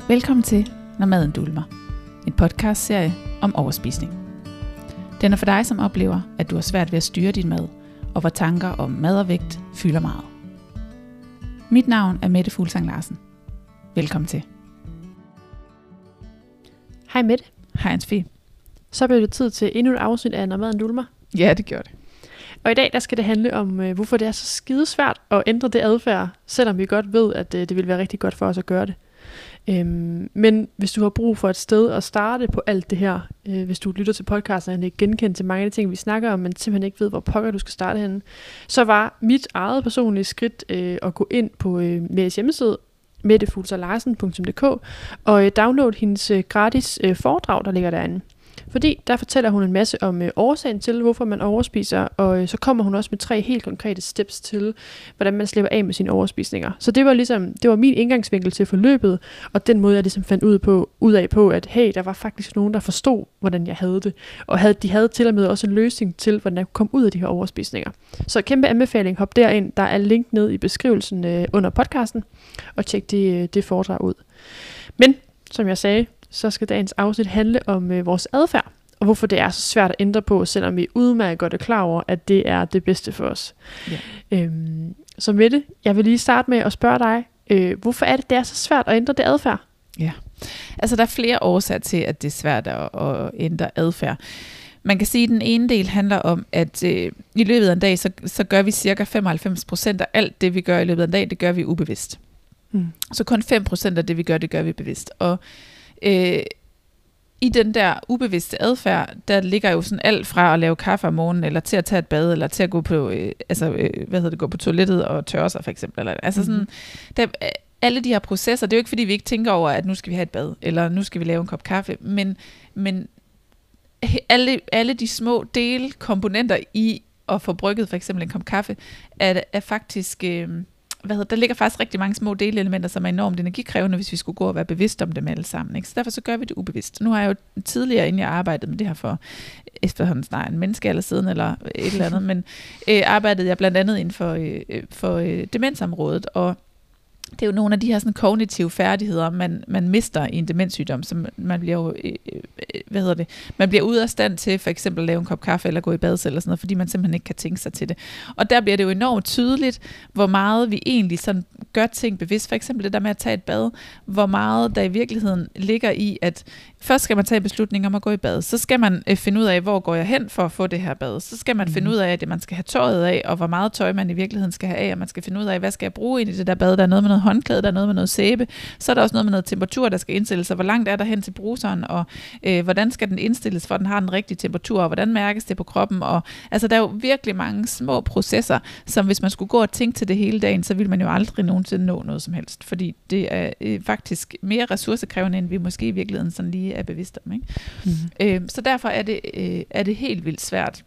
Velkommen til Når maden dulmer, en podcastserie om overspisning. Den er for dig, som oplever, at du har svært ved at styre din mad, og hvor tanker om mad og vægt fylder meget. Mit navn er Mette Fuglsang Larsen. Velkommen til. Hej Mette. Hej Anne-Sophie. Så bliver det tid til endnu et afsnit af Når maden dulmer. Ja, det gjorde det. Og i dag der skal det handle om, hvorfor det er så skidesvært at ændre det adfærd, selvom vi godt ved, at det vil være rigtig godt for os at gøre det. Men hvis du har brug for et sted at starte på alt det her, hvis du lytter til podcasten og ikke genkendt til mange af de ting, vi snakker om, men simpelthen ikke ved, hvor pokker du skal starte henne, så var mit eget personlige skridt at gå ind på Mettes hjemmeside, mettefulsanglarsen.dk, og downloade hendes gratis foredrag, der ligger derinde. Fordi der fortæller hun en masse om årsagen til, hvorfor man overspiser, og så kommer hun også med 3 helt konkrete steps til, hvordan man slipper af med sine overspisninger. Så det var min indgangsvinkel til forløbet, og den måde jeg ligesom fandt ud af på, at hey, der var faktisk nogen, der forstod, hvordan jeg havde det, og de havde til og med også en løsning til, hvordan jeg kunne komme ud af de her overspisninger. Så kæmpe anbefaling, hop derind, der er link ned i beskrivelsen under podcasten, og tjek det foredrag ud. Men, som jeg sagde, så skal dagens afsnit handle om vores adfærd, og hvorfor det er så svært at ændre på, selvom vi udmærket godt er klar over, at det er det bedste for os. Ja. Så Mette, jeg vil lige starte med at spørge dig, hvorfor er det er så svært at ændre det adfærd? Ja, altså der er flere årsager til, at det er svært at ændre adfærd. Man kan sige, at den ene del handler om, at i løbet af en dag, så gør vi cirka 95% af alt det, vi gør i løbet af en dag, det gør vi ubevidst. Så kun 5% af det, vi gør, det gør vi bevidst. Og i den der ubevidste adfærd, der ligger jo sådan alt fra at lave kaffe om morgenen, eller til at tage et bad, eller til at gå på, gå på toilettet og tørre sig for eksempel. Eller, altså sådan, alle de her processer, det er jo ikke fordi, vi ikke tænker over, at nu skal vi have et bad, eller nu skal vi lave en kop kaffe, men alle de små delkomponenter i at få brygget for eksempel en kop kaffe, er faktisk... der ligger faktisk rigtig mange små delelementer, som er enormt energikrævende, hvis vi skulle gå og være bevidste om dem alle sammen. Ikke? Så derfor så gør vi det ubevidst. Nu har jeg jo tidligere, inden jeg arbejdede med det her for efterhånden snart en menneskealder siden, eller et eller andet, men arbejdede jeg blandt andet inden for demensområdet, og det er jo nogle af de her sådan kognitive færdigheder, man mister i en demenssygdom, som man bliver jo, man bliver ude af stand til for eksempel at lave en kop kaffe eller gå i bad eller sådan noget, fordi man simpelthen ikke kan tænke sig til det. Og der bliver det jo enormt tydeligt, hvor meget vi egentlig sådan gør ting bevidst. For eksempel det der med at tage et bad, hvor meget der i virkeligheden ligger i, at først skal man tage en beslutning om at gå i bad. Så skal man finde ud af, hvor går jeg hen for at få det her bad. Så skal man finde ud af, at man skal have tøjet af, og hvor meget tøj man i virkeligheden skal have af, og man skal finde ud af, hvad skal jeg bruge ind i det der bad. Der er noget med noget håndklæde, der er noget med noget sæbe. Så er der også noget med noget temperatur, der skal indstilles, sig. Hvor langt er der hen til bruseren, og hvordan skal den indstilles, for at den har den rigtige temperatur, og hvordan mærkes det på kroppen. Og, altså, der er jo virkelig mange små processer, som hvis man skulle gå og tænke til det hele dagen, så ville man jo aldrig nogensinde nå noget som helst. Fordi det er faktisk mere ressourcekrævende, end vi måske i virkeligheden sådan lige er bevidste om. Ikke? Så derfor er det helt vildt svært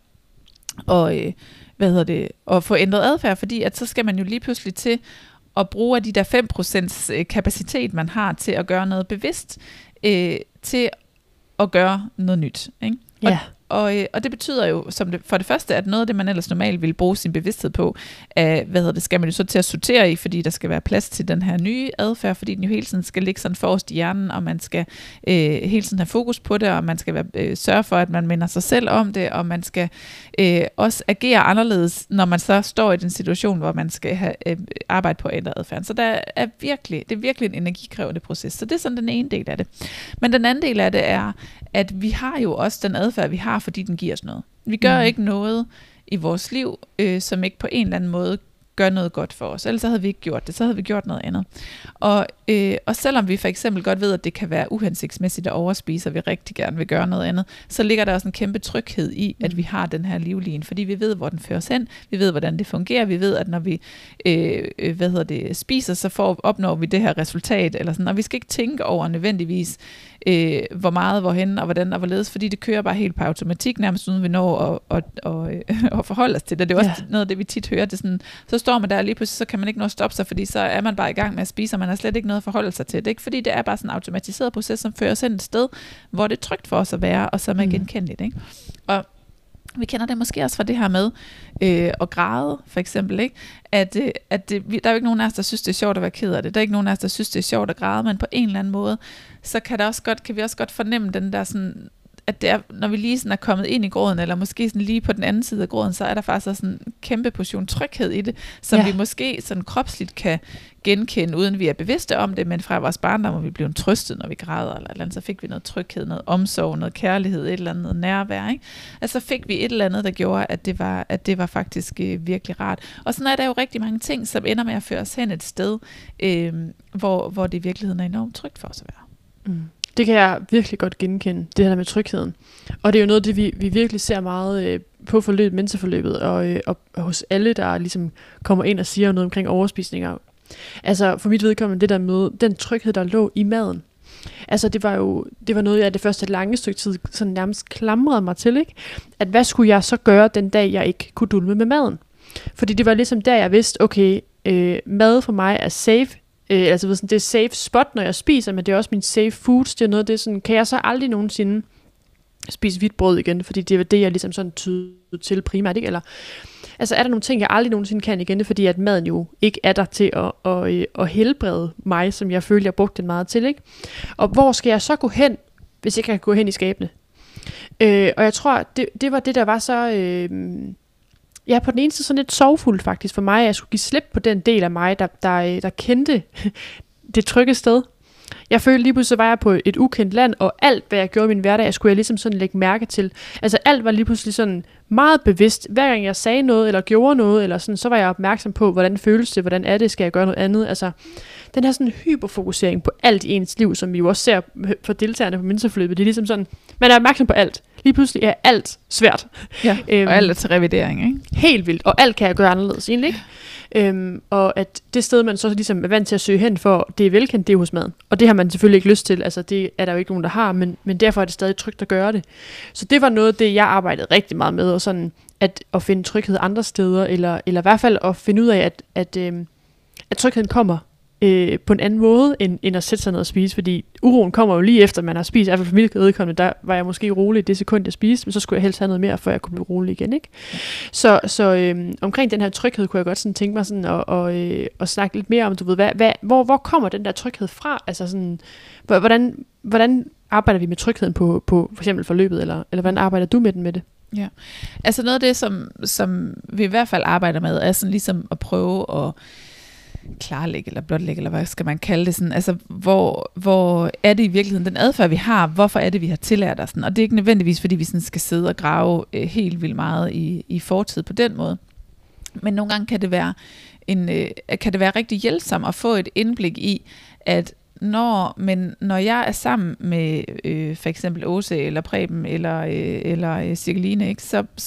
at få ændret adfærd, fordi at så skal man jo lige pludselig til at bruge af de der 5% kapacitet, man har til at gøre noget bevidst, til at gøre noget nyt. Ikke? Ja. Og det betyder jo for det første, at noget af det, man ellers normalt vil bruge sin bevidsthed på, skal man jo så til at sortere i, fordi der skal være plads til den her nye adfærd, fordi den jo hele tiden skal ligge sådan forrest i hjernen, og man skal hele tiden have fokus på det, og man skal sørge for, at man minder sig selv om det, og man skal også agere anderledes, når man så står i den situation, hvor man skal have arbejde på at ændre adfærden. Så det er virkelig en energikrævende proces. Så det er sådan den ene del af det. Men den anden del af det er, at vi har jo også den adfærd, vi har, fordi den giver os noget. Vi gør ikke noget i vores liv, som ikke på en eller anden måde gør noget godt for os. Ellers så havde vi ikke gjort det, så havde vi gjort noget andet. Og selvom vi for eksempel godt ved, at det kan være uhensigtsmæssigt at overspise, og vi rigtig gerne vil gøre noget andet, så ligger der også en kæmpe tryghed i, at vi har den her livline, fordi vi ved, hvor den fører os hen, vi ved, hvordan det fungerer, vi ved, at når vi spiser, så opnår vi det her resultat, eller sådan, og vi skal ikke tænke over nødvendigvis, hvor meget, hvorhen og hvordan og hvorledes, fordi det kører bare helt på automatik, nærmest uden vi når at forholde os til det. Det er også noget af det, vi tit hører. Det sådan, så står man der lige pludselig, så kan man ikke nå at stoppe sig, fordi så er man bare i gang med at spise, og man har slet ikke noget at forholde sig til. Det er ikke fordi, det er bare sådan en automatiseret proces, som fører os hen et sted, hvor det er trygt for os at være, og som er genkendeligt. Ikke? Og Vi kender det måske også fra det her med at græde, for eksempel, ikke? Der er jo ikke nogen af os, der synes, det er sjovt at være ked af det. Der er ikke nogen af os, der synes, det er sjovt at græde, men på en eller anden måde, så kan vi også godt fornemme den der sådan, at det er, når vi lige sådan er kommet ind i gråden, eller måske sådan lige på den anden side af gråden, så er der faktisk også en kæmpe portion tryghed i det, som vi måske sådan kropsligt kan genkende, uden vi er bevidste om det, men fra vores barndom, hvor vi blev trøstet, når vi græder, eller andet, så fik vi noget tryghed, noget omsorg, noget kærlighed, et eller andet nærvær, ikke? Altså fik vi et eller andet, der gjorde, at det var faktisk virkelig rart. Og sådan er der jo rigtig mange ting, som ender med at føre os hen et sted, hvor det i virkeligheden er enormt trygt for os at være. Mm. Det kan jeg virkelig godt genkende, det her med trygheden. Og det er jo noget, det vi virkelig ser meget på mentorforløbet, og hos alle, der ligesom kommer ind og siger noget omkring overspisninger. Altså for mit vedkommende, det der med den tryghed, der lå i maden. Altså det var noget, jeg det første lange stykke tid sådan nærmest klamrede mig til, ikke? At hvad skulle jeg så gøre den dag, jeg ikke kunne dulme med maden? Fordi det var ligesom der, jeg vidste, okay, mad for mig er safe. Altså sådan, det er safe spot, når jeg spiser, men det er også min safe foods. Det er noget, det er sådan, kan jeg så aldrig nogensinde spise hvidt brød igen, fordi det er det, jeg ligesom sådan tyder til primært, ikke? Eller, altså er der nogle ting, jeg aldrig nogensinde kan igen, fordi at maden jo ikke er der til at helbrede mig, som jeg følte, jeg brugte den meget til, ikke? Og hvor skal jeg så gå hen, hvis jeg kan gå hen i skabene? Og jeg tror, det var det, der var så... Ja, på den ene side sådan lidt sorgfuldt faktisk for mig, at jeg skulle give slip på den del af mig, der kendte det trygge sted. Jeg følte lige pludselig, var jeg på et ukendt land, og alt, hvad jeg gjorde i min hverdag, skulle jeg ligesom sådan lægge mærke til. Altså alt var lige pludselig sådan meget bevidst. Hver gang jeg sagde noget, eller gjorde noget, eller sådan, så var jeg opmærksom på, hvordan føles det, hvordan er det, skal jeg gøre noget andet. Altså den her sådan hyperfokusering på alt i ens liv, som vi jo også ser for deltagerne på mentorforløbet, det er ligesom sådan, man er opmærksom på alt. Lige pludselig er alt svært. Ja, og alt er til revidering, ikke? Helt vildt, og alt kan jeg gøre anderledes egentlig, ikke? Og at det sted, man så ligesom er vant til at søge hen for, det er velkendt, det er hos maden. Og det har man selvfølgelig ikke lyst til, altså det er der jo ikke nogen, der har, men derfor er det stadig trygt at gøre det. Så det var noget af det, jeg arbejdede rigtig meget med, og sådan at finde tryghed andre steder, eller i hvert fald at finde ud af, at trygheden kommer på en anden måde, end at sætte sig ned og spise, fordi uroen kommer jo lige efter, man har spist. I hvert fald for mit vedkommende, der var jeg måske rolig det sekund, jeg spiste, men så skulle jeg helst have noget mere, før jeg kunne blive rolig igen, ikke? Så omkring den her tryghed, kunne jeg godt sådan tænke mig sådan at snakke lidt mere om, du ved, hvor kommer den der tryghed fra? Altså sådan, hvordan arbejder vi med trygheden på for eksempel forløbet, eller hvordan arbejder du med den med det? Ja, altså noget af det, som vi i hvert fald arbejder med, er sådan ligesom at prøve at klarlægge eller blotlægge, eller hvad skal man kalde det, sådan, altså hvor er det i virkeligheden den adfærd, vi har, hvorfor er det, vi har tillært os den, og det er ikke nødvendigvis, fordi vi sådan skal sidde og grave helt vildt meget i fortid på den måde, men nogle gange kan det være rigtig hjælpsomt at få et indblik i, at når jeg er sammen med for eksempel Åse eller Preben eller Cirkeline, ikke,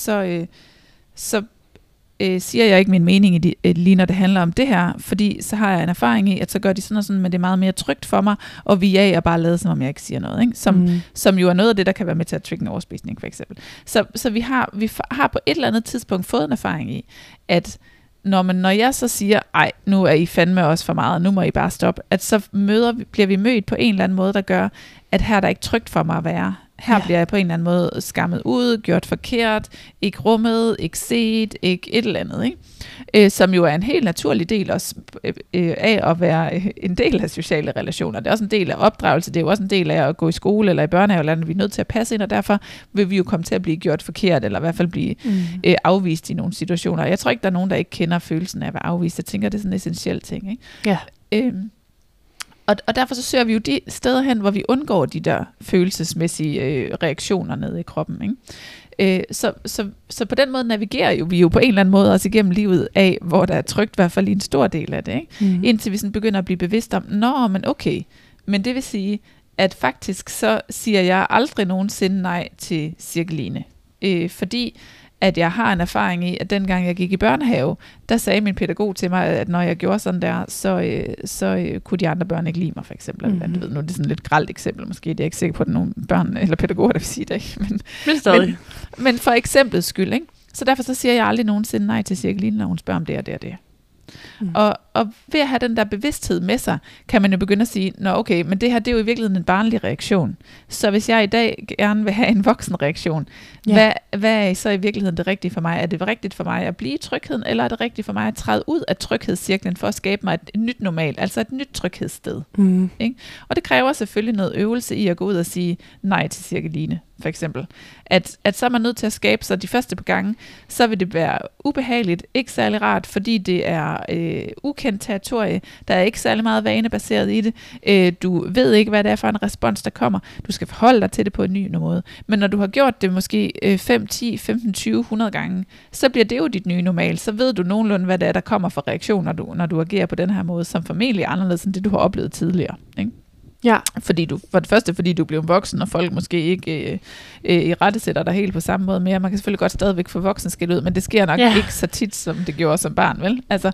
så siger jeg ikke min mening lige når det handler om det her, fordi så har jeg en erfaring i, at så gør de sådan og sådan, men det er meget mere trygt for mig, og vi er bare lavet, som om jeg ikke siger noget, ikke? Som jo er noget af det, der kan være med til at trigge en overspisning, for eksempel. Så vi har på et eller andet tidspunkt fået en erfaring i, at når jeg så siger, ej, nu er I fandme også for meget, nu må I bare stoppe, at så bliver vi mødt på en eller anden måde, der gør, at her er der ikke trygt for mig at være. Her bliver jeg på en eller anden måde skammet ud, gjort forkert, ikke rummet, ikke set, ikke et eller andet, ikke? Som jo er en helt naturlig del også af at være en del af sociale relationer. Det er også en del af opdragelse, det er jo også en del af at gå i skole eller i børnehave, eller andet. Vi er nødt til at passe ind, og derfor vil vi jo komme til at blive gjort forkert, eller i hvert fald blive afvist i nogle situationer. Jeg tror ikke, der er nogen, der ikke kender følelsen af at være afvist. Jeg tænker, det er sådan en essentiel ting, ikke? Ja. Og derfor så søger vi jo de steder hen, hvor vi undgår de der følelsesmæssige reaktioner nede i kroppen, ikke? Så på den måde navigerer vi jo på en eller anden måde også igennem livet af, hvor der er trygt, i hvert fald i en stor del af det, ikke? Indtil vi sådan begynder at blive bevidst om, men okay, men det vil sige, at faktisk så siger jeg aldrig nogensinde nej til Cirkeline, fordi at jeg har en erfaring i, at dengang jeg gik i børnehave, der sagde min pædagog til mig, at når jeg gjorde sådan der, så kunne de andre børn ikke lide mig, for eksempel. Nu er det sådan et lidt grelt eksempel, måske. Det er ikke sikker på, at der er nogle børn eller pædagoger, der vil sige det. Men for eksempelets skyld, ikke? Så derfor så siger jeg aldrig nogensinde nej til Cirkeline, når hun spørger om det og det og det. og ved at have den der bevidsthed med sig, kan man jo begynde at sige, nå okay, men det her, det er jo i virkeligheden en barnlig reaktion. Så hvis jeg i dag gerne vil have en voksen reaktion, hvad er så i virkeligheden det rigtige for mig? Er det rigtigt for mig at blive i trygheden, eller er det rigtigt for mig at træde ud af tryghedscirklen for at skabe mig et nyt normal, altså et nyt tryghedssted? Ikke? Og det kræver selvfølgelig noget øvelse i at gå ud og sige nej til Cirkeline, for eksempel. At så er man nødt til at skabe sig de første par gange, så vil det være ubehageligt, ikke særlig rart, fordi det er ukendt territorie, der er ikke særlig meget vanebaseret i det, du ved ikke, hvad det er for en respons, der kommer, du skal forholde dig til det på en ny måde, men når du har gjort det måske 5, 10, 15, 20, 100 gange, så bliver det jo dit nye normal, så ved du nogenlunde, hvad det er, der kommer for reaktioner, når du agerer på den her måde, som formentlig er anderledes end det, du har oplevet tidligere, ikke? Ja. Fordi du blev voksen, og folk måske ikke i rette sætter dig helt på samme måde mere. Man kan selvfølgelig godt stadigvæk få voksenskæld ud, men det sker nok ikke så tit, som det gjorde som barn, vel? Altså,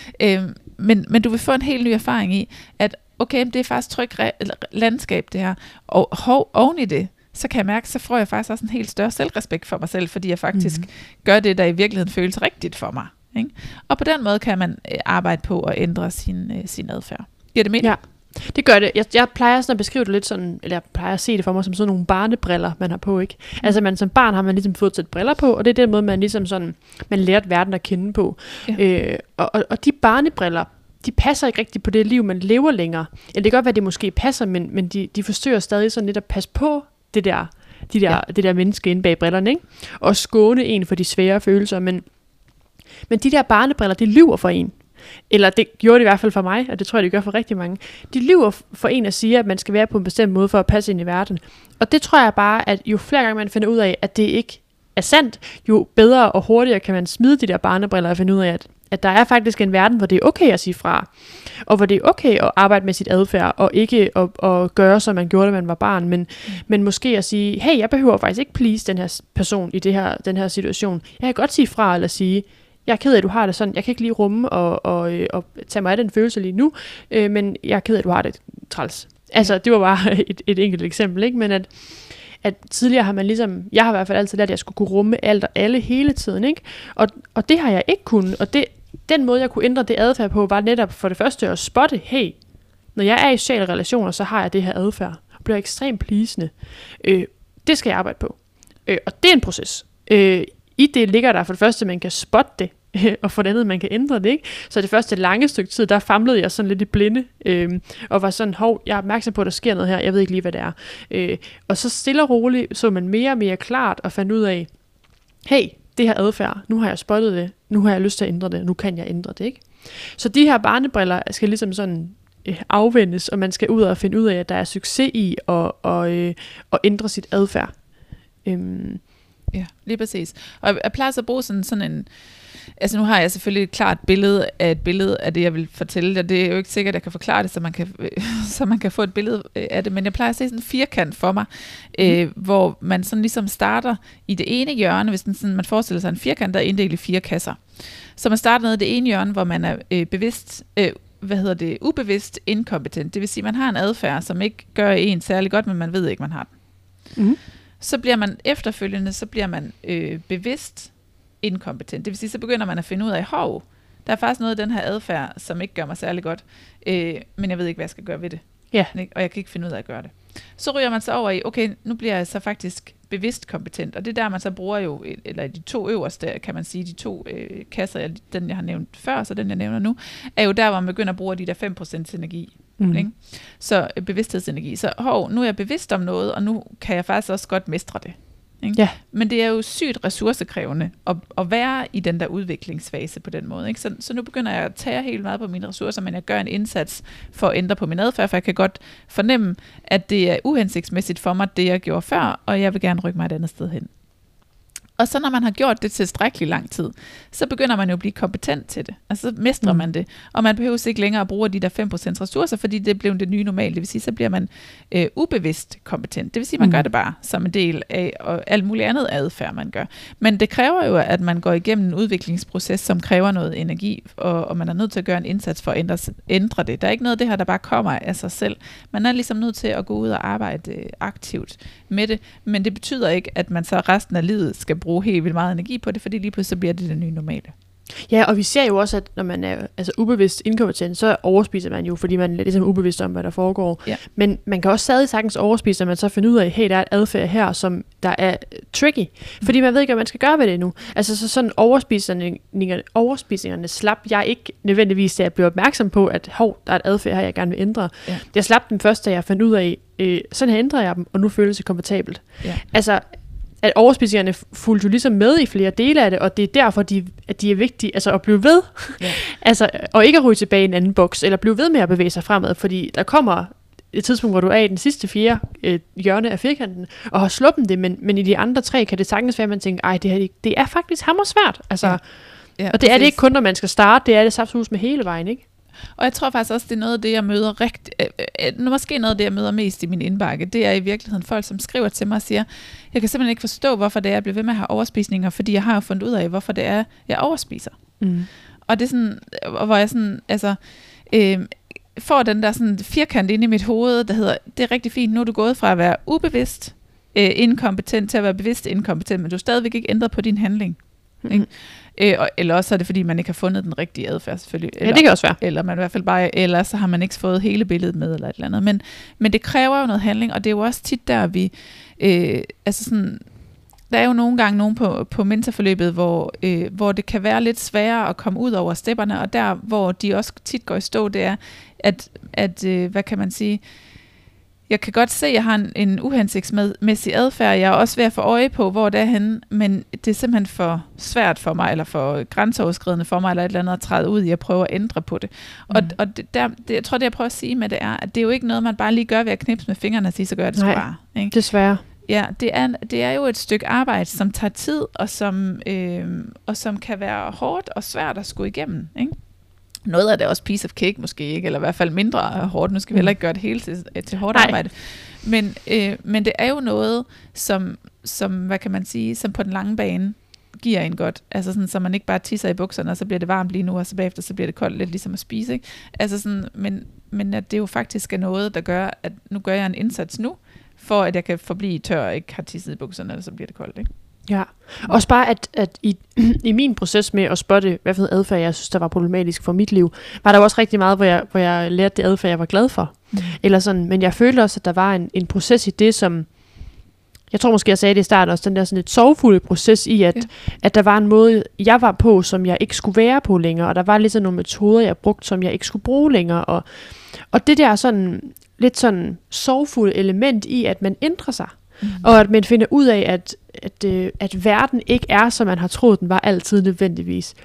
men du vil få en helt ny erfaring i, at okay, det er faktisk trygt landskab det her, og oven i det, så kan jeg mærke, så får jeg faktisk også en helt større selvrespekt for mig selv, fordi jeg faktisk gør det, der i virkeligheden føles rigtigt for mig. Ikke? Og på den måde kan man arbejde på at ændre sin adfærd. Giver det mening? Ja. Det gør det. Jeg plejer sådan at beskrive det lidt sådan, eller jeg plejer at se det for mig som sådan nogle barnebriller, man har på, ikke? Altså man som barn har man ligesom fået et briller på, og det er den måde, man ligesom sådan, man lærte verden at kende på. Ja. Og de barnebriller, de passer ikke rigtigt på det liv, man lever længere. Eller det kan godt være, at det måske passer, men de forsøger stadig sådan lidt at passe på det der menneske inde bag brillerne, ikke? Og skåne en for de svære følelser, men de der barnebriller, de lyver for en. Eller det gjorde det i hvert fald for mig, og det tror jeg, det gør for rigtig mange. De lyver for en at sige, at man skal være på en bestemt måde for at passe ind i verden. Og det tror jeg bare, at jo flere gange man finder ud af, at det ikke er sandt, jo bedre og hurtigere kan man smide de der barnebriller og finde ud af, at der er faktisk en verden, hvor det er okay at sige fra. Og hvor det er okay at arbejde med sit adfærd, og ikke at gøre, som man gjorde, da man var barn, men måske at sige, hey, jeg behøver faktisk ikke please den her person i den her situation. Jeg kan godt sige fra, eller sige, jeg er ked af, at du har det sådan. Jeg kan ikke lige rumme og tage mig af den følelse lige nu, men jeg er ked af, at du har det træls. Altså, det var bare et enkelt eksempel, ikke? Men at tidligere har man ligesom, jeg har i hvert fald altid lært, at jeg skulle kunne rumme alt og alle hele tiden, ikke? Og det har jeg ikke kunnet, og den måde, jeg kunne ændre det adfærd på, var netop for det første at spotte, hey, når jeg er i sociale relationer, så har jeg det her adfærd, og bliver ekstremt pleasende. Det skal jeg arbejde på. Og det er en proces. I det ligger der for det første, man kan spotte det, og for det andet, man kan ændre det, ikke? Så det første lange stykke tid, der famlede jeg sådan lidt i blinde, og var sådan, jeg er opmærksom på, at der sker noget her, jeg ved ikke lige, hvad det er. Og så stille og roligt, så man mere og mere klart, og fandt ud af, hey, det her adfærd, nu har jeg spottet det, nu har jeg lyst til at ændre det, nu kan jeg ændre det, ikke? Så de her barnebriller skal ligesom sådan afvendes, og man skal ud og finde ud af, at der er succes i at ændre sit adfærd. Ja, lige præcis. Og jeg plejer så at bruge sådan en... Altså nu har jeg selvfølgelig et klart billede af det, jeg vil fortælle dig. Det er jo ikke sikkert, at jeg kan forklare det, så man kan få et billede af det. Men jeg plejer at se sådan en firkant for mig, hvor man sådan ligesom starter i det ene hjørne, hvis man forestiller sig en firkant, der er inddelt i 4 kasser. Så man starter nede i det ene hjørne, hvor man er bevidst... ubevidst inkompetent. Det vil sige, at man har en adfærd, som ikke gør en særlig godt, men man ved ikke, man har den. Så bliver man efterfølgende, bevidst inkompetent. Det vil sige, så begynder man at finde ud af, der er faktisk noget af den her adfærd, som ikke gør mig særlig godt, men jeg ved ikke, hvad jeg skal gøre ved det. Ja. Og jeg kan ikke finde ud af at gøre det. Så ryger man så over i, okay, nu bliver jeg så faktisk bevidst kompetent, og det er der, man så bruger jo, eller de 2 øverste, kan man sige, de 2 kasser, den jeg har nævnt før, så den jeg nævner nu, er jo der, hvor man begynder at bruge de der 5% energi. Ikke? Så bevidsthedsenergi. Så nu er jeg bevidst om noget, og nu kan jeg faktisk også godt mestre det. Ikke? Ja. Men det er jo sygt ressourcekrævende at være i den der udviklingsfase på den måde. Ikke? Så nu begynder jeg at tage helt meget på mine ressourcer, men jeg gør en indsats for at ændre på min adfærd, for jeg kan godt fornemme, at det er uhensigtsmæssigt for mig, det jeg gjorde før, og jeg vil gerne rykke mig et andet sted hen. Og så når man har gjort det tilstrækkeligt lang tid, så begynder man jo at blive kompetent til det. Altså så mestrer man det. Og man behøver ikke længere at bruge de der 5% ressourcer, fordi det blev det nye normale. Det vil sige, så bliver man ubevidst kompetent. Det vil sige, man gør det bare som en del af og alt muligt andet adfærd, man gør. Men det kræver jo, at man går igennem en udviklingsproces, som kræver noget energi, og man er nødt til at gøre en indsats for at ændre det. Der er ikke noget af det her, der bare kommer af sig selv. Man er ligesom nødt til at gå ud og arbejde aktivt med det, men det betyder ikke, at man så resten af livet skal bruge helt vildt meget energi på det, fordi lige pludselig så bliver det nye normale. Ja, og vi ser jo også, at når man er ubevidst inkompetent, så overspiser man jo, fordi man er ligesom ubevidst om, hvad der foregår. Ja. Men man kan også stadig sagtens overspise, når man så finder ud af, hey, der er et adfærd her, som der er tricky. Fordi man ved ikke, hvad man skal gøre ved det nu. Altså så sådan overspisningerne slap jeg ikke nødvendigvis, da jeg blev opmærksom på, at der er et adfærd her, jeg gerne vil ændre. Ja. Jeg slap dem først, da jeg fandt ud af, sådan her ændrer jeg dem, og nu føles det komfortabelt. Ja. Altså, at overspisningerne fulgte jo ligesom med i flere dele af det, og det er derfor, at de er vigtige, altså at blive ved. Ja. Altså, og ikke at ryge tilbage i en anden boks, eller blive ved med at bevæge sig fremad, fordi der kommer et tidspunkt, hvor du er i den sidste 4 hjørne af firkanten, og har sluppet det, men i de andre 3 kan det sagtens være, at man tænker, det er faktisk hammersvært. Altså, ja, og det er det ikke kun, når man skal starte, det er det saftsus med hele vejen, ikke? Og jeg tror faktisk også, det er noget af det, jeg møder måske noget af det, jeg møder mest i min indbakke, det er i virkeligheden folk, som skriver til mig og siger, jeg kan simpelthen ikke forstå, hvorfor det er, jeg bliver ved med at have overspisninger, fordi jeg har jo fundet ud af, hvorfor det er, jeg overspiser. Mm. Og det er sådan, hvor jeg sådan, får den der sådan firkant inde i mit hoved, der hedder, det er rigtig fint, nu er du gået fra at være ubevidst inkompetent til at være bevidst inkompetent, men du er stadigvæk ikke ændret på din handling. Mm-hmm. Eller også er det, fordi man ikke har fundet den rigtige adfærd, selvfølgelig. Eller, ja, det kan også være. Eller man i hvert fald bare, eller så har man ikke fået hele billedet med, eller et eller andet. Men det kræver jo noget handling, og det er jo også tit der, vi, der er jo nogle gange nogen på mentorforløbet, hvor det kan være lidt sværere at komme ud over stepperne, og der, hvor de også tit går i stå, det er, at hvad kan man sige, jeg kan godt se, at jeg har en uhensigtsmæssig adfærd. Jeg er også ved at få øje på, hvor det er henne, men det er simpelthen for svært for mig, eller for grænseoverskridende for mig, eller et eller andet at træde ud i at prøve at ændre på det. Og jeg tror, det jeg prøver at sige med det er, at det er jo ikke noget, man bare lige gør ved at knipse med fingrene og sige, så gør det sgu bare. Ikke? Desværre. Ja, det er jo et stykke arbejde, som tager tid, og som kan være hårdt og svært at skulle igennem, ikke? Noget af det er også piece of cake måske, ikke? Eller i hvert fald mindre hårdt. Nu skal vi heller ikke gøre det hele til hårdt arbejde. Men det er jo noget, som, hvad kan man sige, som på den lange bane giver en godt. Altså sådan, så man ikke bare tisser i bukserne, og så bliver det varmt lige nu, og så bagefter så bliver det koldt, lidt ligesom at spise, ikke? Altså sådan, men at det jo faktisk er noget, der gør, at nu gør jeg en indsats nu, for at jeg kan forblive tør og ikke har tisset i bukserne, eller så bliver det koldt, ikke? Ja, også bare at i min proces med at spotte, hvad for noget adfærd, jeg synes, der var problematisk for mit liv, var der også rigtig meget, hvor jeg lærte det adfærd, jeg var glad for. Eller sådan, men jeg følte også, at der var en proces i det, som, jeg tror måske, jeg sagde det i starten også, den der sådan et sorgfulde proces i, at der var en måde, jeg var på, som jeg ikke skulle være på længere, og der var ligesom nogle metoder, jeg brugte, som jeg ikke skulle bruge længere, og det der sådan, lidt sådan sorgfulde element i, at man ændrer sig, og at man finder ud af, at verden ikke er, som man har troet, den var altid nødvendigvis.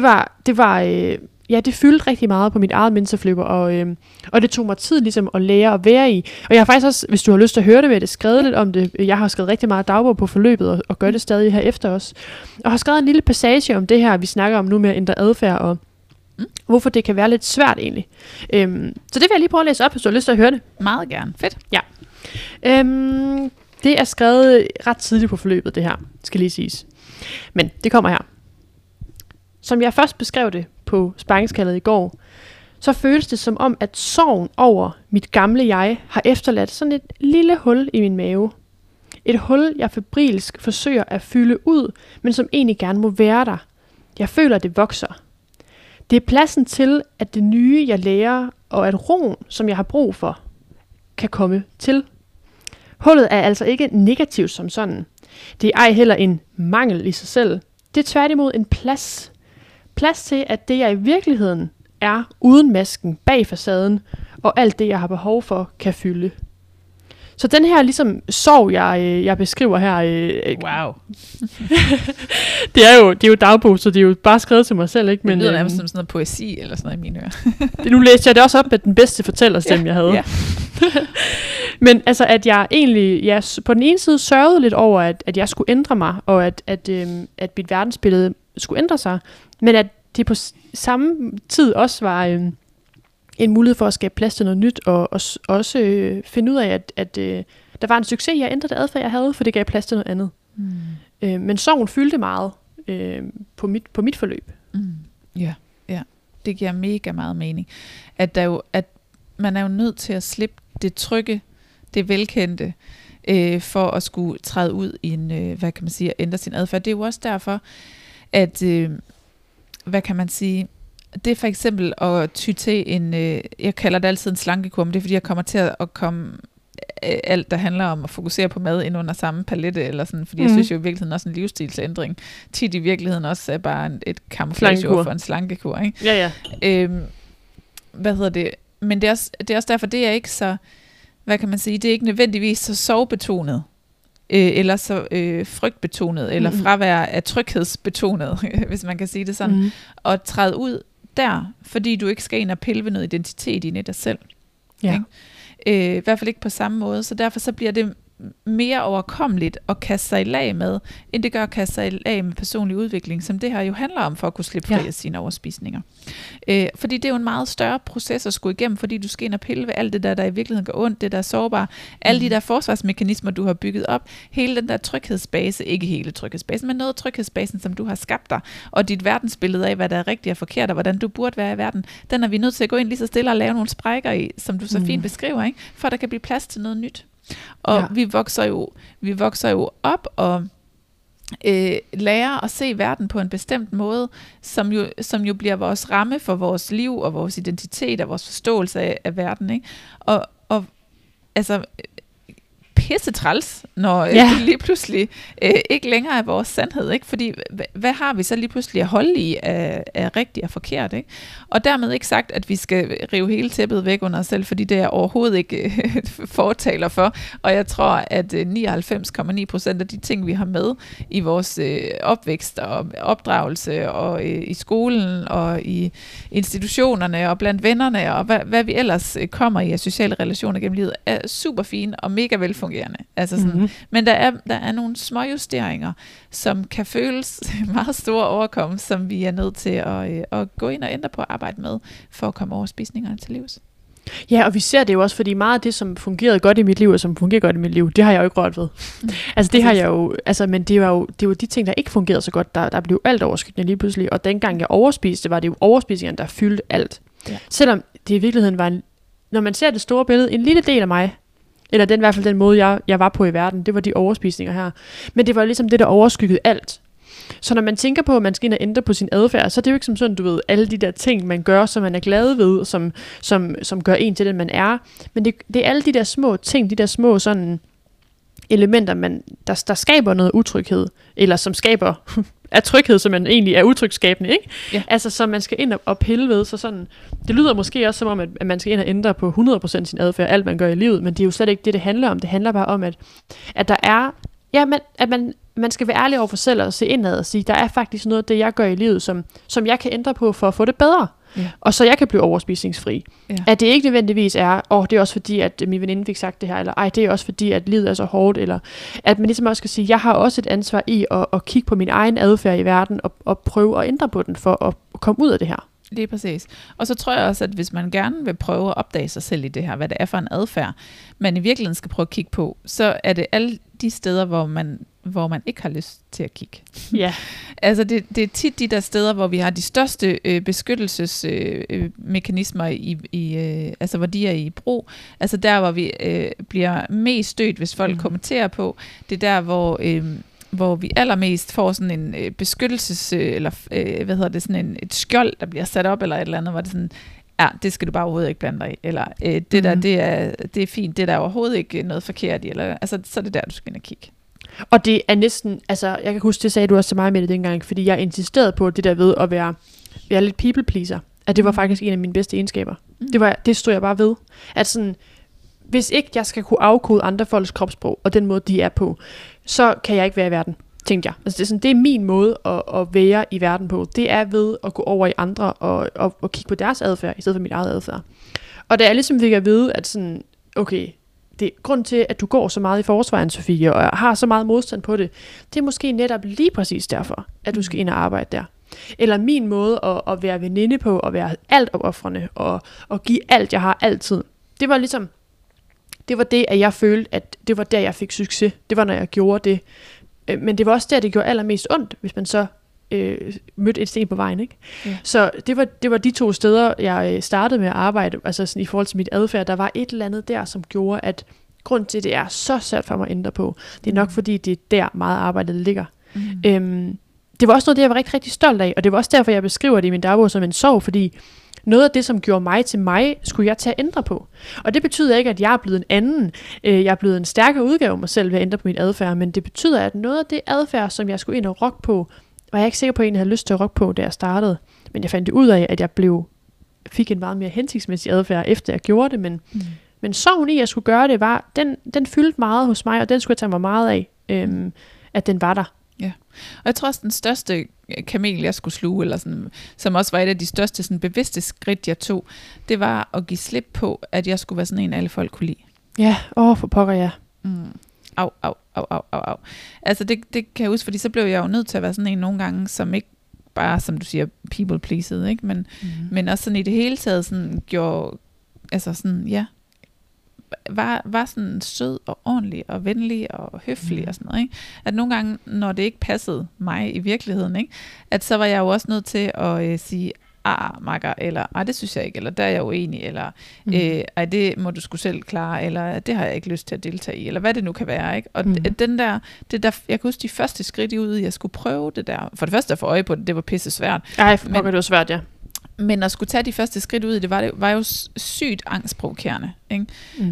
Det fyldte rigtig meget på mit eget mentorforløb, og det tog mig tid ligesom at lære at være i. Og jeg har faktisk også, hvis du har lyst til at høre det, vil jeg skrevet lidt om det. Jeg har skrevet rigtig meget dagbog på forløbet, og gør det stadig her efter os. Og har skrevet en lille passage om det her, vi snakker om nu med at ændre adfærd, og hvorfor det kan være lidt svært egentlig. Så det vil jeg lige prøve at læse op, hvis du har lyst til at høre det. Meget gerne. Fedt. Ja. Det er skrevet ret tidligt på forløbet, det her, skal lige siges. Men det kommer her. Som jeg først beskrev det på sparringskaldet i går, så føles det som om, at sorgen over mit gamle jeg har efterladt sådan et lille hul i min mave. Et hul, jeg febrilsk forsøger at fylde ud, men som egentlig gerne må være der. Jeg føler, at det vokser. Det er pladsen til, at det nye, jeg lærer, og at roen, som jeg har brug for, kan komme til. Hullet er altså ikke negativt som sådan. Det er ej heller en mangel i sig selv. Det er tværtimod en plads. Plads til, at det jeg i virkeligheden er uden masken bag facaden, og alt det jeg har behov for, kan fylde. Så den her ligesom sorg, jeg beskriver her... wow. det er jo dagbog, så det er jo bare skrevet til mig selv, ikke? Men, det lyder nærmest som sådan noget poesi, eller sådan noget i mine ører. Nu læste jeg det også op med den bedste fortællerstemme, jeg havde. Ja. Men altså, at jeg egentlig på den ene side sørgede lidt over, at jeg skulle ændre mig, og at mit verdensbillede skulle ændre sig, men at det på samme tid også var en mulighed for at skabe plads til noget nyt, og også finde ud af, at der var en succes i at ændre det adfærd, jeg havde, for det gav plads til noget andet. Men sorgen fyldte meget på mit forløb. Ja, det giver mega meget mening. At man er jo nødt til at slippe det trygge, det velkendte, for at skulle træde ud i en, hvad kan man sige, at ændre sin adfærd. Det er jo også derfor, hvad kan man sige, det er for eksempel at ty til jeg kalder det altid en slankekur, men det er fordi, jeg kommer til at komme alt, der handler om at fokusere på mad ind under samme palette, eller sådan, fordi jeg synes jo i virkeligheden også en livsstilsændring tit i virkeligheden også er bare et camouflageord for en slankekur, ikke? Ja. Hvad hedder det? Men det er også derfor, det er ikke så, hvad kan man sige, det er ikke nødvendigvis så sovbetonet, eller så frygtbetonet, eller fravær af tryghedsbetonet, hvis man kan sige det sådan, og træde ud der, fordi du ikke skal ind og pille ved noget identitet i dig selv. Ja. Ikke? I hvert fald ikke på samme måde, så derfor så bliver det mere overkommeligt at kaste sig i lag med, end det gør at kaste sig i lag med personlig udvikling, som det her jo handler om, for at kunne slippe fri af sine overspisninger. Fordi det er jo en meget større proces at skulle igennem, fordi du skal ind og pille ved alt det der i virkeligheden gør ondt, det der er sårbare, alle de der forsvarsmekanismer, du har bygget op, hele den der tryghedsbase, ikke hele tryghedsbasen, men noget af tryghedsbasen, som du har skabt dig, og dit verdensbillede af, hvad der er rigtigt og forkert, og hvordan du burde være i verden, den er vi nødt til at gå ind lige så stille og lave nogle sprækker i, som du så fint beskriver, ikke? For at der kan blive plads til noget nyt. Og vi vokser jo op og lærer at se verden på en bestemt måde, som jo bliver vores ramme for vores liv og vores identitet og vores forståelse af verden, ikke? Og altså pisse træls, når det lige pludselig ikke længere er vores sandhed, ikke? Fordi hvad har vi så lige pludselig at holde i af rigtigt og forkert, ikke? Og dermed ikke sagt, at vi skal rive hele tæppet væk under os selv, fordi det er overhovedet ikke fortaler for, og jeg tror, at 99,9% af de ting, vi har med i vores opvækst og opdragelse og i skolen og i institutionerne og blandt vennerne og hvad vi ellers kommer i af sociale relationer gennem livet, er super fine og mega velfungerende. Altså sådan, men der er nogle små justeringer, som kan føles meget store overkomme, som vi er nødt til at gå ind og ændre på at arbejde med, for at komme overspisningerne til livs. Ja, og vi ser det jo også, fordi meget af det, som fungerede godt i mit liv, og som fungerer godt i mit liv, det har jeg jo ikke rørt ved. Altså det har jeg jo, men det var jo de ting, der ikke fungerede så godt, der blev alt overskydende lige pludselig, og dengang jeg overspiste, var det jo overspisningen, der fyldte alt. Ja. Selvom det i virkeligheden var når man ser det store billede, en lille del af mig, eller i hvert fald den måde, jeg var på i verden, det var de overspisninger her. Men det var ligesom det, der overskyggede alt. Så når man tænker på, at man skal ind og ændre på sin adfærd, så er det jo ikke som sådan, du ved, alle de der ting, man gør, som man er glad ved, som gør en til den, man er. Men det er alle de der små ting, de der små sådan elementer, der skaber noget utryghed, eller som skaber af tryghed, som man egentlig er utrygskabende, ikke? Ja. Altså, som man skal ind og pille ved, så sådan, det lyder måske også som om, at man skal ind og ændre på 100% sin adfærd, alt man gør i livet, men det er jo slet ikke det handler om. Det handler bare om, at der er, at man skal være ærlig over for selv og se indad og sige, der er faktisk noget af det, jeg gør i livet, som jeg kan ændre på for at få det bedre. Ja. Og så jeg kan blive overspisningsfri. Ja. At det ikke nødvendigvis er, det er også fordi, at min veninde fik sagt det her, eller det er også fordi, at livet er så hårdt, eller at man ligesom også skal sige, jeg har også et ansvar i at kigge på min egen adfærd i verden, og prøve at ændre på den, for at komme ud af det her. Lige præcis. Og så tror jeg også, at hvis man gerne vil prøve at opdage sig selv i det her, hvad det er for en adfærd, man i virkeligheden skal prøve at kigge på, så er det alle de steder, hvor man ikke har lyst til at kigge. Ja. Altså det er tit de der steder, hvor vi har de største beskyttelsesmekanismer altså hvor de er i brug. Altså der, hvor vi bliver mest stødt, hvis folk kommenterer på. Det er der, hvor vi allermest får sådan en beskyttelses, eller et skjold, der bliver sat op, eller et eller andet, hvor det sådan, det skal du bare overhovedet ikke blande dig i, eller det der, det er fint, det der er overhovedet ikke noget forkert i, eller, altså, så er det der, du skal ind og kigge. Og det er næsten, altså jeg kan huske, det sagde du også til mig med det dengang, fordi jeg insisterede på det der ved at være lidt people pleaser, at det var faktisk en af mine bedste egenskaber. Det stod jeg bare ved, at sådan, hvis ikke jeg skal kunne afkode andre folks kropssprog, og den måde de er på, så kan jeg ikke være i verden, tænkte jeg. Altså det er min måde at være i verden på. Det er ved at gå over i andre og kigge på deres adfærd, i stedet for mit eget adfærd. Og da jeg ligesom fik at vide, at sådan, okay, det er grund til, at du går så meget i forsvaret, Sofie, og har så meget modstand på det, det er måske netop lige præcis derfor, at du skal ind og arbejde der. Eller min måde at være veninde på, at være altopofrende, og give alt, jeg har altid. Det var ligesom, det var det, at jeg følte, at det var der, jeg fik succes. Det var, når jeg gjorde det. Men det var også der, det gjorde allermest ondt, hvis man så mødte et sten på vejen, ikke? Ja. Så det var de 2 steder, jeg startede med at arbejde, altså sådan, i forhold til mit adfærd. Der var et eller andet der, som gjorde, at grund til, det er så svært for mig at ændre på. Det er nok, fordi det er der meget arbejdet ligger. det var også noget, det jeg var rigtig, rigtig stolt af, og det var også derfor, jeg beskriver det i min dagbog som en sorg, fordi noget af det, som gjorde mig til mig, skulle jeg til at ændre på. Og det betyder ikke, at jeg er blevet en anden. Jeg er blevet en stærkere udgave af mig selv ved at ændre på mit adfærd, men det betyder, at noget af det adfærd, som jeg skulle ind og rokke på, var jeg ikke sikker på, at jeg havde lyst til at rokke på, da jeg startede. Men jeg fandt det ud af, at jeg fik en meget mere hensigtsmæssig adfærd, efter jeg gjorde det, men sorgen i, at jeg skulle gøre det, var, den fyldte meget hos mig, og den skulle jeg tage mig meget af, at den var der. Ja, og jeg tror også, den største kamel, jeg skulle sluge, eller sådan, som også var et af de største sådan, bevidste skridt, jeg tog, det var at give slip på, at jeg skulle være sådan en, alle folk kunne lide. Ja, for pokker, ja. Au. Altså det kan jeg huske, fordi så blev jeg jo nødt til at være sådan en nogle gange, som ikke bare, som du siger, people pleased, ikke? Men også sådan i det hele taget sådan gjorde, altså sådan, ja, var sådan sød og ordentlig og venlig og høflig og sådan noget, ikke? At nogle gange, når det ikke passede mig i virkeligheden, ikke? At så var jeg jo også nødt til at sige, makker, eller det synes jeg ikke, eller der er jeg uenig, eller det må du sgu selv klare, eller det har jeg ikke lyst til at deltage i, eller hvad det nu kan være, ikke? Og det der, jeg kan huske de første skridt ud, jeg skulle prøve det der. For det første at få øje på det var pisse svært. Ej, for pokker, det var svært, ja. Men at skulle tage de første skridt ud i det, var jo sygt angstprovokerende, ikke?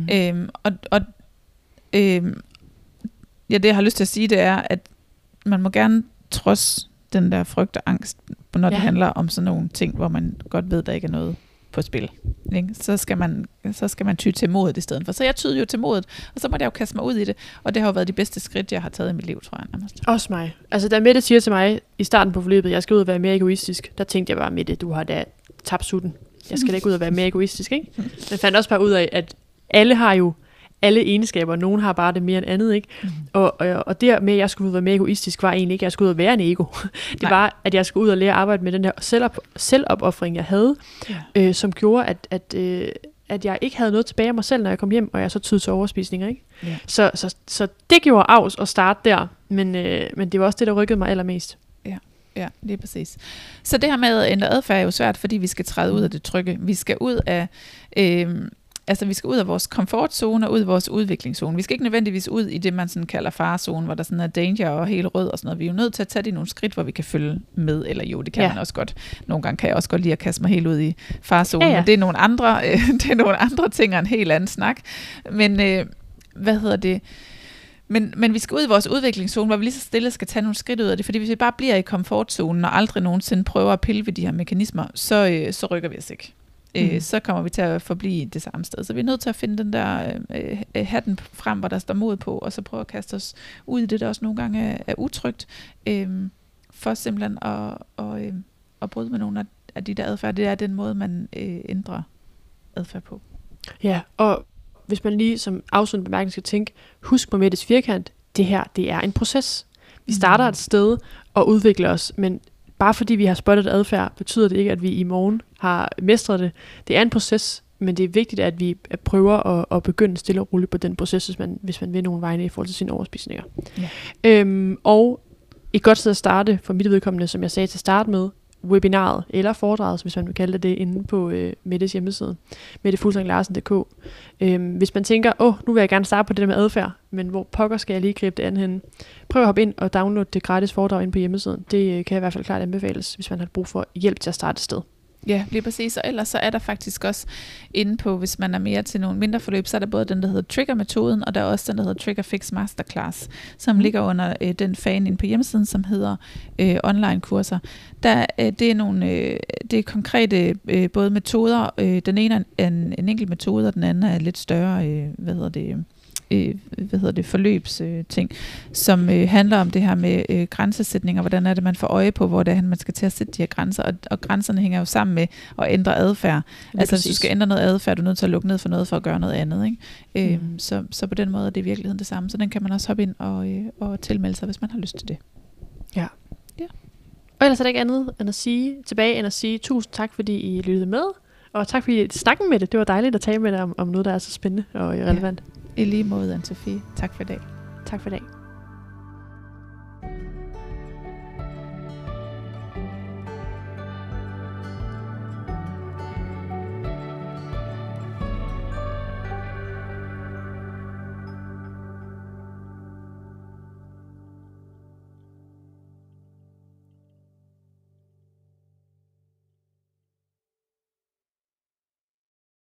Det jeg har lyst til at sige, det er, at man må gerne trods den der frygt og angst, når det handler om sådan nogle ting, hvor man godt ved, der ikke er noget på spil. Ikke? Så skal man ty til modet i stedet for. Så jeg tydede jo til modet, og så måtte jeg jo kaste mig ud i det, og det har jo været de bedste skridt, jeg har taget i mit liv, tror jeg nærmest. Også mig. Altså da Mette siger til mig i starten på forløbet, jeg skal ud og være mere egoistisk, der tænkte jeg bare, Mette, du har da tabt sutten. Jeg skal da ikke ud og være mere egoistisk, ikke? Men fandt også bare ud af, at alle har jo alle egenskaber, nogen har bare det mere end andet, ikke? Og det med, at jeg skulle ud og være mere egoistisk, var egentlig ikke, at jeg skulle ud og være en ego. Det var, at jeg skulle ud og lære at arbejde med den der selvopoffring, jeg havde, som gjorde, at jeg ikke havde noget tilbage af mig selv, når jeg kom hjem, og jeg så tydede til overspisninger, ikke? Ja. Så det gjorde afs at starte der, men det var også det, der rykkede mig allermest. Ja, lige præcis. Så det her med at ændre adfærd er jo svært, fordi vi skal træde ud af det trygge. Vi skal ud af vi skal ud af vores komfortzone og ud af vores udviklingszone. Vi skal ikke nødvendigvis ud i det, man sådan kalder farezone, hvor der sådan er danger og helt rød og sådan noget. Vi er jo nødt til at tage det nogle skridt, hvor vi kan følge med, eller jo, det kan man også godt. Nogle gange kan jeg også godt lide at kaste mig helt ud i farezonen, men det er nogle andre ting og en helt anden snak. Men Men vi skal ud i vores udviklingszone, hvor vi lige så stille skal tage nogle skridt ud af det, fordi hvis vi bare bliver i komfortzonen og aldrig nogensinde prøver at pille ved de her mekanismer, så rykker vi os ikke. Så kommer vi til at forblive det samme sted. Så vi er nødt til at finde den der hatten frem, hvor der står mod på, og så prøve at kaste os ud i det, der også nogle gange er utrygt, for simpelthen at bryde med nogle af de der adfærd. Det er den måde, man ændrer adfærd på. Ja, og hvis man lige som afsluttende bemærkning skal tænke, husk på Mettes firkant, det her, det er en proces. Vi starter et sted og udvikler os, men bare fordi vi har spottet adfærd, betyder det ikke, at vi i morgen har mestret det. Det er en proces, men det er vigtigt, at vi prøver at begynde stille og roligt på den proces, hvis man vil nogle vegne i forhold til sine overspisninger. Ja. Og et godt sted at starte, for mit vedkommende, som jeg sagde til start med, webinaret eller foredraget, hvis man vil kalde det, inde på Mettes hjemmeside, mettefuglsanglarsen.dk. Hvis man tænker, nu vil jeg gerne starte på det der med adfærd, men hvor pokker skal jeg lige gribe det an henne? Prøv at hoppe ind og downloade det gratis foredrag inde på hjemmesiden. Det kan i hvert fald klart anbefales, hvis man har brug for hjælp til at starte et sted. Ja, lige præcis. Og ellers så er der faktisk også inde på, hvis man er mere til nogle mindre forløb, så er der både den, der hedder Trigger-metoden, og der er også den, der hedder Trigger Fix Masterclass, som ligger under den fan inde på hjemmesiden, som hedder online-kurser. Det er konkrete både metoder. Den ene er en enkelt metode, og den anden er lidt større, forløbsting, som handler om det her med grænsesætning, og hvordan er det, man får øje på, hvor det er, man skal til at sætte de her grænser, og grænserne hænger jo sammen med at ændre adfærd. Altså, hvis du skal ændre noget adfærd, du er nødt til at lukke ned for noget, for at gøre noget andet, ikke? Så på den måde er det i virkeligheden det samme, så den kan man også hoppe ind og tilmelde sig, hvis man har lyst til det. Ja. Og ellers er der ikke andet end at sige tusind tak, fordi I lyttede med, og tak fordi I snakken med det. Det var dejligt at tale med dig om noget, der er så spændende og relevant. I lige måde, Anne-Sophie. Tak for i dag. Tak for i dag.